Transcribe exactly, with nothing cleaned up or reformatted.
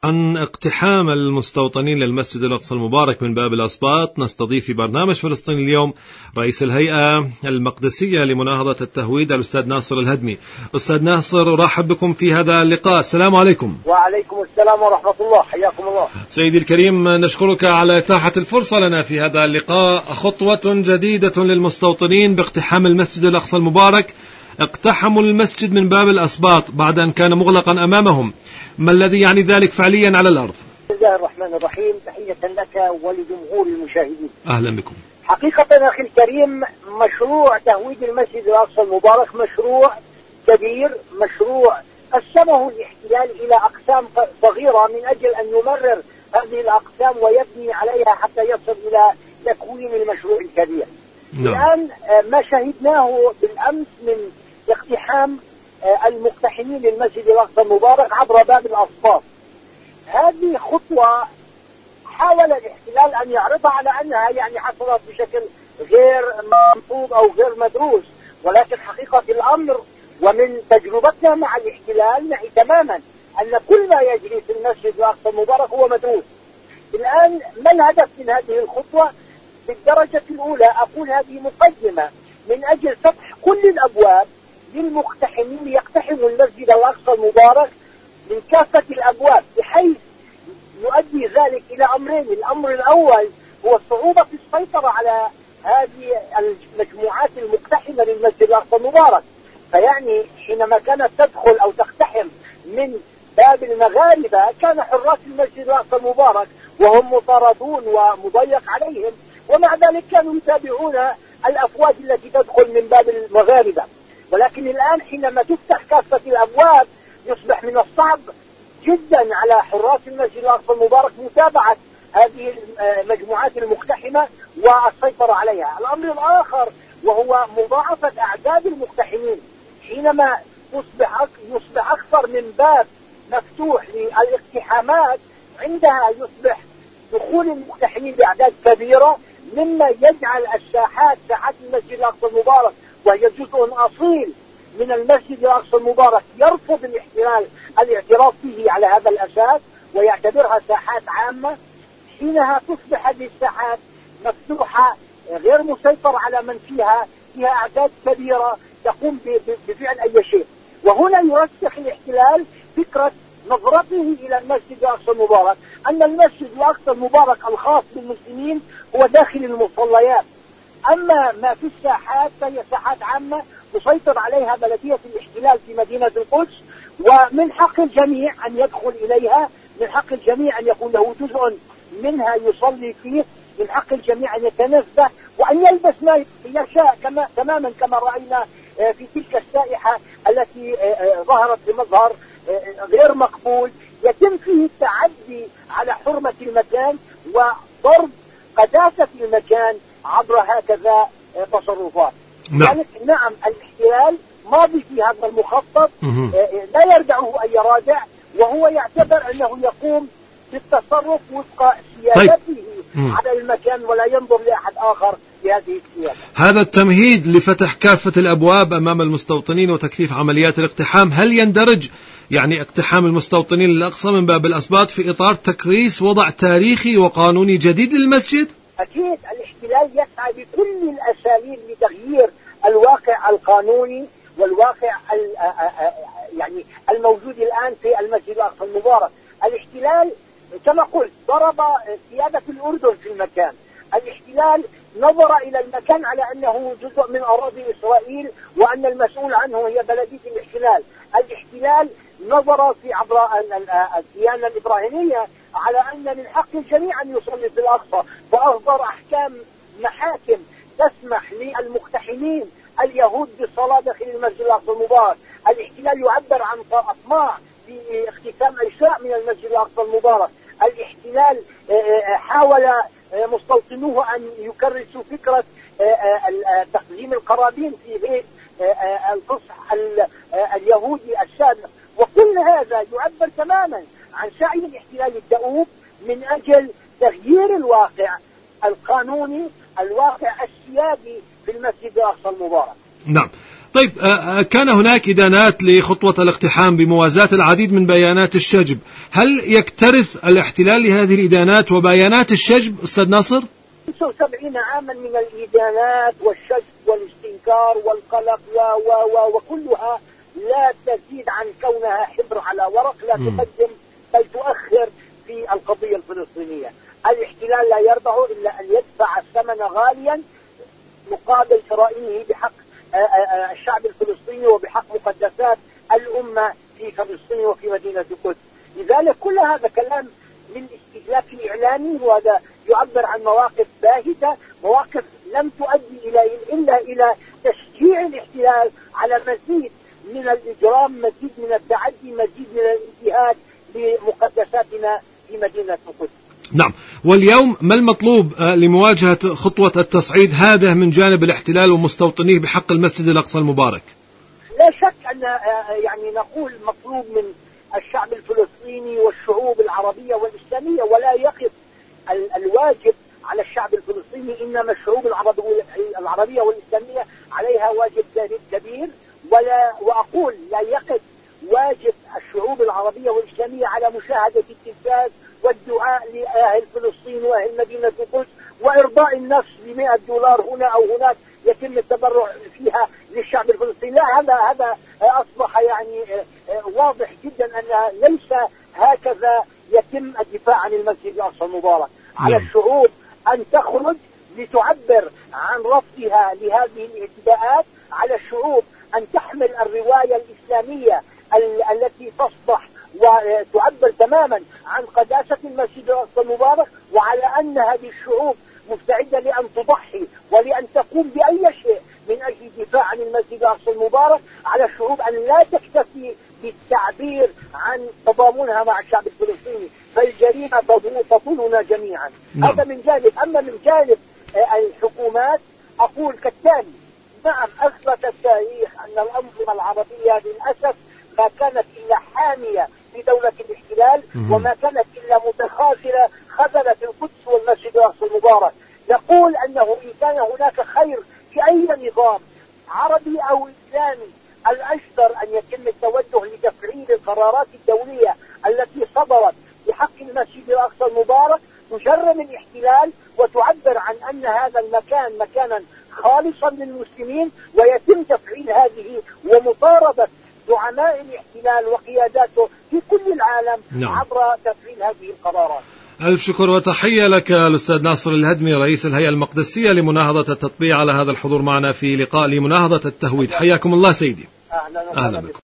عن اقتحام المستوطنين للمسجد الأقصى المبارك من باب الأسباط، نستضيف في برنامج فلسطين اليوم رئيس الهيئة المقدسية لمناهضة التهويد الأستاذ ناصر الهدمي. أستاذ ناصر، أرحب بكم في هذا اللقاء. السلام عليكم. وعليكم السلام ورحمة الله، حياكم الله. سيدي الكريم، نشكرك على إتاحة الفرصة لنا في هذا اللقاء. خطوة جديدة للمستوطنين باقتحام المسجد الأقصى المبارك، اقتحموا المسجد من باب الأسباط بعد أن كان مغلقا أمامهم. ما الذي يعني ذلك فعليا على الأرض؟ بسم الله الرحمن الرحيم، تحية لك ولجمهور المشاهدين. أهلا بكم. حقيقة أخي الكريم، مشروع تهويد المسجد الأقصى المبارك مشروع كبير، مشروع قسمه الاحتلال إلى أقسام صغيرة من أجل أن يمرر هذه الأقسام ويبني عليها حتى يصل إلى تكوين المشروع الكبير. نعم. الآن ما شهدناه بالأمس من اقتحام المقتحمين للمسجد الأقصى المبارك عبر باب الأسباط، هذه خطوة حاول الاحتلال أن يعرضها على أنها يعني حصلت بشكل غير منصوب أو غير مدروس، ولكن حقيقة الأمر ومن تجربتنا مع الاحتلال نعي تماما أن كل ما يجري في المسجد الأقصى المبارك هو مدروس. الآن ما الهدف من هذه الخطوة؟ بالدرجة الأولى أقول هذه مقدمة من أجل فتح كل الأبواب للمقتحمين ليقتحموا المسجد الأقصى المبارك من كافة الأبواب، بحيث يؤدي ذلك إلى أمرين. الأمر الأول هو صعوبة السيطرة على هذه المجموعات المقتحمة للمسجد الأقصى المبارك، فيعني حينما كانت تدخل أو تقتحم من باب المغاربة كان حراس المسجد الأقصى المبارك وهم مطاردون ومضيق عليهم، ومع ذلك كانوا يتابعون الأفواج التي تدخل من باب المغاربة. ولكن الآن حينما تفتح كافة الأبواب يصبح من الصعب جدا على حراس المسجد الأقصى المبارك متابعة هذه المجموعات المقتحمة والسيطرة عليها. الأمر الآخر وهو مضاعفة أعداد المقتحمين، حينما يصبح يصبح أكثر من باب مفتوح للاقتحامات عندها يصبح دخول المقتحمين بأعداد كبيرة، مما يجعل الساحات ساحات المسجد الأقصى المبارك وهي جزء أصيل من المسجد الأقصى المبارك يرفض الاحتلال الاعتراف به على هذا الأساس ويعتبرها ساحات عامة. حينها تصبح هذه الساحات مفتوحة غير مسيطر على من فيها، فيها أعداد كبيرة تقوم بفعل أي شيء. وهنا يرسخ الاحتلال فكرة نظرته إلى المسجد الأقصى المبارك أن المسجد الأقصى المبارك الخاص بالمسلمين هو داخل المصليات، أما ما في الساحات فهي ساحات عامة تسيطر عليها بلدية الاحتلال في مدينة القدس، ومن حق الجميع أن يدخل إليها، من حق الجميع أن يكون له جزء منها يصلي فيه، من حق الجميع أن يتنزه وأن يلبس ما يشاء كما تماما كما رأينا في تلك السائحة التي ظهرت بمظهر غير مقبول يتم فيه التعدي على حرمة المكان وضرب قداسة المكان عبر هكذا تصرفات. نعم. يعني نعم الاحتلال ماضي في هذا المخطط، لا يرجعه أي رادع، وهو يعتبر أنه يقوم بالتصرف وفق سيادته طيب. على المكان ولا ينظر لأحد آخر بهذه السيادة. هذا التمهيد لفتح كافة الأبواب أمام المستوطنين وتكثيف عمليات الاقتحام، هل يندرج يعني اقتحام المستوطنين للأقصى من باب الأسباط في إطار تكريس وضع تاريخي وقانوني جديد للمسجد؟ أكيد الاحتلال يسعى بكل الأساليب لتغيير الواقع القانوني والواقع يعني الموجود الآن في المسجد الأقصى المبارك. الاحتلال كما قلت ضرب سيادة الأردن في المكان، الاحتلال نظر إلى المكان على أنه جزء من أراضي إسرائيل وأن المسؤول عنه هي بلدية الاحتلال. الاحتلال نظر في عبر الديانة الإبراهيمية على أن من حق الجميع أن يصلي في الأقصى، فأصدر أحكام محاكم تسمح للمقتحمين اليهود بالصلاة داخل المسجد الأقصى المبارك. الاحتلال يعبر عن أطماع في اختتام أشياء من المسجد الأقصى المبارك. الاحتلال حاول مستوطنوه أن يكرسوا فكرة تقديم القرابين في بيت الفصح اليهودي السابق، وكل هذا يعبر تماما عن سعي الاحتلال الدؤوب من أجل تغيير الواقع القانوني، الواقع السيادي في المسجد الأقصى المبارك. نعم. طيب كان هناك إدانات لخطوة الاقتحام بموازاة العديد من بيانات الشجب، هل يكترث الاحتلال لهذه الإدانات وبيانات الشجب أستاذ ناصر؟ خمسة وسبعين عاما من الإدانات والشجب والاستنكار والقلق و و و وكلها لا تزيد عن كونها حبر على ورق، لا تقدم بل تؤخر في القضية الفلسطينية. الاحتلال لا يرضى إلا أن يدفع الثمن غاليا مقابل جرائمه بحق الشعب الفلسطيني وبحق مقدسات الأمة في فلسطين وفي مدينة القدس. لذلك كل هذا كلام للاستهلاك الإعلامي، وهذا يعبر عن مواقف باهتة، مواقف لم تؤدي إلى إلا إلى تشجيع الاحتلال على مزيد من الإجرام، مزيد من التعدي، مزيد من الانتهاك لمقدساتنا في مدينة القدس. نعم، واليوم ما المطلوب لمواجهة خطوة التصعيد هذا من جانب الاحتلال ومستوطنيه بحق المسجد الأقصى المبارك؟ لا شك أن يعني نقول مطلوب من الشعب الفلسطيني والشعوب العربية والإسلامية، ولا يقف الواجب على الشعب الفلسطيني، إنما الشعوب العربية والإسلامية عليها واجب كبير، ولا وأقول لا يقف واجب الشعوب العربية والإسلامية على مشاهدة التلفاز والدعاء لأهل فلسطين وأهل مدينة القدس وإرضاء النفس بمئة دولار هنا أو هناك يتم التبرع فيها للشعب الفلسطيني. لا، هذا هذا أصبح يعني واضح جدا أن ليس هكذا يتم الدفاع عن المسجد الأقصى المبارك. على الشعوب أن تخرج لتعبر عن رفضها لهذه الاعتداءات، على الشعوب أن تحمل الرواية الإسلامية التي تصبح وتعبر تماما عن قداسة المسجد الأقصى المبارك، وعلى أن هذه الشعوب مستعدة لأن تضحي ولأن تقوم بأي شيء من أجل الدفاع عن المسجد الأقصى المبارك. على الشعوب أن لا تكتفي بالتعبير عن تضامنها مع الشعب الفلسطيني، فالجريمة تطولنا جميعا. نعم. هذا من جانب. أما من جانب الحكومات أقول كالتالي: نعم، أثبت التاريخ أن الأنظمة العربية للأسف ما كانت إلا حامية لدولة الاحتلال، وما كانت إلا متخاذلة خذلت القدس والمسجد الأقصى المبارك. نقول أنه إن كان هناك خير في أي نظام عربي أو إسلامي، الأشطر أن يتم التوجه لتفعيل القرارات الدولية التي صدرت بحق المسجد الأقصى المبارك، تجرم الاحتلال وتعبر عن أن هذا المكان مكانا خالصا للمسلمين، ويتم تفعيل هذه ومطاردة زعماء الاحتلال وقياداته في كل العالم. نعم. عبر تفعيل هذه القرارات. ألف شكر وتحية لك الأستاذ ناصر الهدمي، رئيس الهيئة المقدسية لمناهضة التطبيع، على هذا الحضور معنا في لقاء لمناهضة التهويد. حياكم الله سيدي. أهلا, أهلا بكم.